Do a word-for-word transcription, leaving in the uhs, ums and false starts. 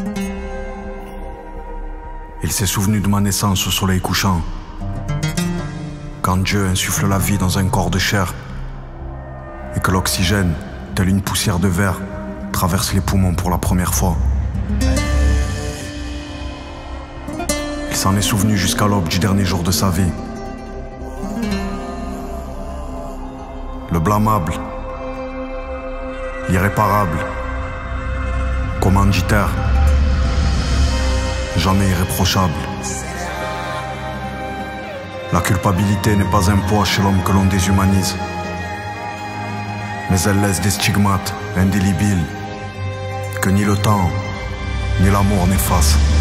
Il s'est souvenu de ma naissance au soleil couchant, quand Dieu insuffle la vie dans un corps de chair et que l'oxygène, tel une poussière de verre, traverse les poumons pour la première fois. Il s'en est souvenu jusqu'à l'aube du dernier jour de sa vie. Le blâmable, l'irréparable, commanditaire, jamais irréprochable. La culpabilité n'est pas un poids chez l'homme que l'on déshumanise, mais elle laisse des stigmates indélébiles que ni le temps ni l'amour n'effacent.